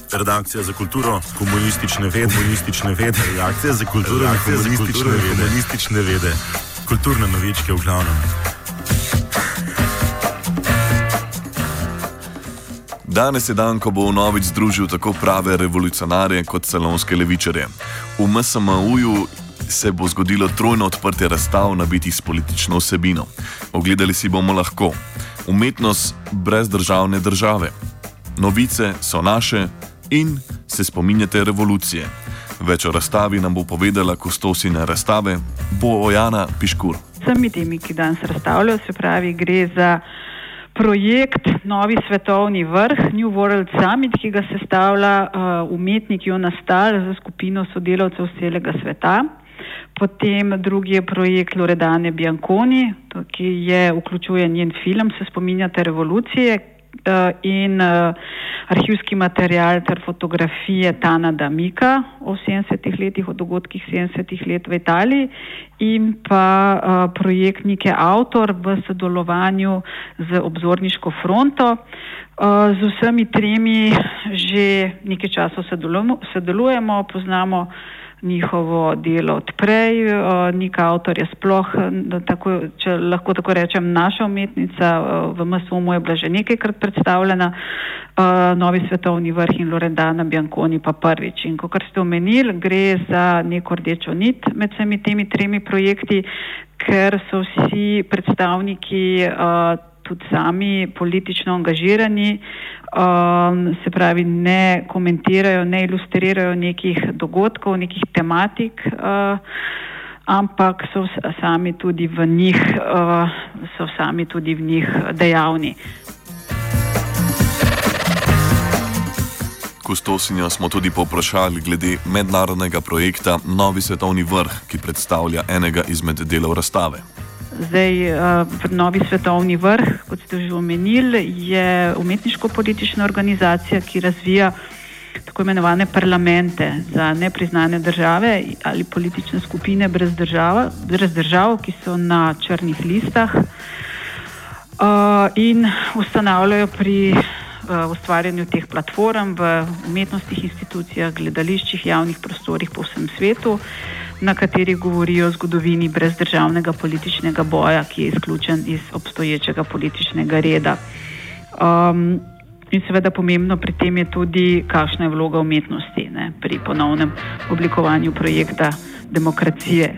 Redakcija za kulturo, komunistične vede, redakcija za kulturo, komunistične vede, kulturne novičke v glavnem. Danes je dan, ko bo vnovič združil tako prave revolucionarje kot salonske levičarje. V MSMU-ju se bo zgodilo trojno odprtje razstav nabitih s politično vsebino. Ogledali si bomo lahko umetnost brez državne države, novice so naše in se spominjate revolucije. Več o razstavi nam bo povedala kustosinja razstave Bojana Piškur. Vsemi temi, ki danes razstavljajo, se pravi, gre za projekt Novi svetovni vrh, New World Summit, ki ga sestavlja umetnik Jonas Stahl za skupino sodelavcev z celega sveta. Potem drugi je projekt Loredane Bianconi, ki vključuje njen film Se spominjate revolucije in arhivski material ter fotografije Tana D'Amica o 70 letih, o dogodkih 70 let v Italiji in pa projekt Nike Autor v sodelovanju z Obzorniško fronto. Z vsemi tremi že nekaj časa sodelujemo, poznamo njihovo delo odprej. Nika Autor je sploh, če lahko tako rečem, naša umetnica, v MSU je bila že nekajkrat predstavljena, Novi svetovni vrh in Loredana Bianconi pa prvič. In kot ste omenili, gre za neko rdečo nit med vsemi temi tremi projekti, ker so vsi predstavniki tudi sami politično angažirani, se pravi ne komentirajo, ne ilustrirajo nekih dogodkov, nekih tematik, ampak so sami tudi v njih dejavni. Kustosinjo smo tudi povprašali glede mednarodnega projekta Novi svetovni vrh, ki predstavlja enega izmed delov razstave. Zdaj, Novi svetovni vrh, kot ste že omenili, je umetniško-politična organizacija, ki razvija tako imenovane parlamente za nepriznane države ali politične skupine brez držav, ki so na črnih listah in ustanavljajo pri ustvarjanju teh platform v umetnostnih institucijah, gledališčih, javnih prostorih po vsem svetu, na katerih govorijo o zgodovini brezdržavnega političnega boja, ki je izključen iz obstoječega političnega reda. In seveda pomembno pri tem je tudi, kakšna je vloga umetnosti pri ponovnem oblikovanju projekta demokracije.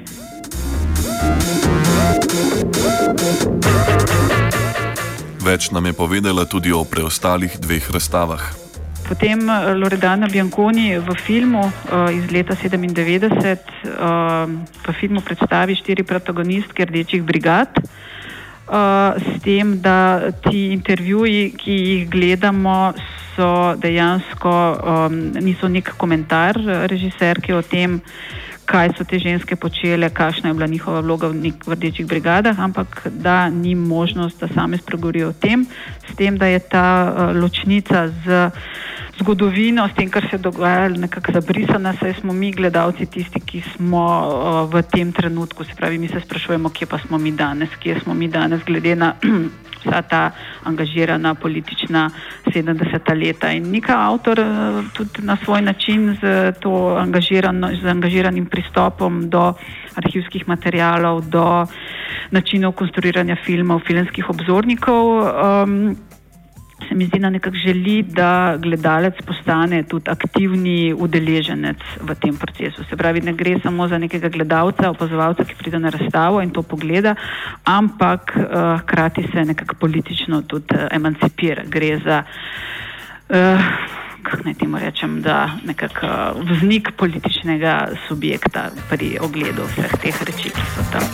Več nam je povedala tudi o preostalih dveh razstavah. Potem Loredana Bianconi v filmu iz leta 1997 v filmu predstavi 4 protagonistke Rdečih brigad, s tem, da ti intervjuji, ki jih gledamo, so dejansko niso nek komentar režiserke o tem, kaj so te ženske počele, kakšna je bila njihova vloga v Rdečih brigadah, ampak da ni možnost, da same spregovorijo o tem, s tem, da je ta ločnica z zgodovino, s tem, kar se je dogajalo, nekako zabrisana, saj smo mi gledalci tisti, ki smo v tem trenutku, se pravi, mi se sprašujemo, kje smo mi danes, glede na vsa ta angažirana politična 70. leta. In Nika Autor tudi na svoj način z angažiranim pristopom do arhivskih materialov, do načinov konstruiranja filmov, filmskih obzornikov, se mi zdi, da nekako želi, da gledalec postane tudi aktivni udeleženec v tem procesu. Se pravi, ne gre samo za nekega gledalca, opazovalca, ki pride na razstavo in to pogleda, ampak hkrati se nekako politično tudi emancipira. Gre za, kako naj temu rečem, da nekako vznik političnega subjekta pri ogledu vseh teh reči, ki so tam.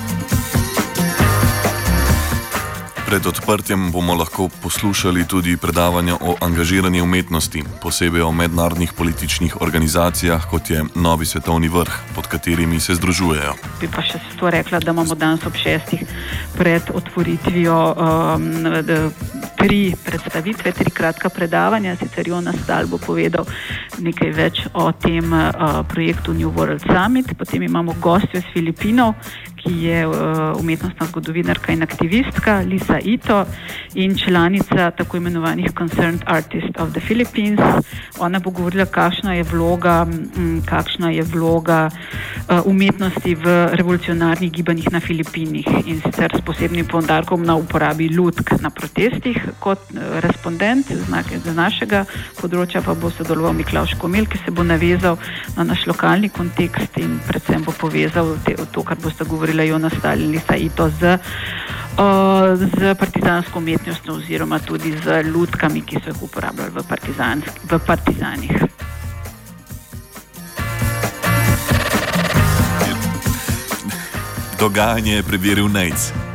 Pred odprtjem bomo lahko poslušali tudi predavanja o angažirani umetnosti, posebej o mednarodnih političnih organizacijah, kot je Novi svetovni vrh, pod katerimi se združujejo. Bi pa še to rekla, da imamo danes ob 6. pred otvoritvijo 3 predstavitve, 3 kratka predavanja. Sicer Jonas Stahl bo povedal nekaj več o tem projektu New World Summit. Potem imamo gostjo iz Filipinov, ki je umetnostna zgodovinarka in aktivistka Lisa Ito in članica tako imenovanih Concerned Artists of the Philippines. Ona bo govorila, kakšna je vloga umetnosti v revolucionarnih gibanjih na Filipinih in sicer s posebnim poudarkom na uporabi lutk na protestih. Kot respondent z našega področja pa bo sodeloval Miklavž Komel, ki se bo navezal na naš lokalni kontekst in predvsem bo povezal to, kar boste govorila Jonas Stahl in Lisa Ito z partizansko umetnostjo oziroma tudi z lutkami, ki so jih uporabljali v partizanih. Dogajanje je preveril Nejc.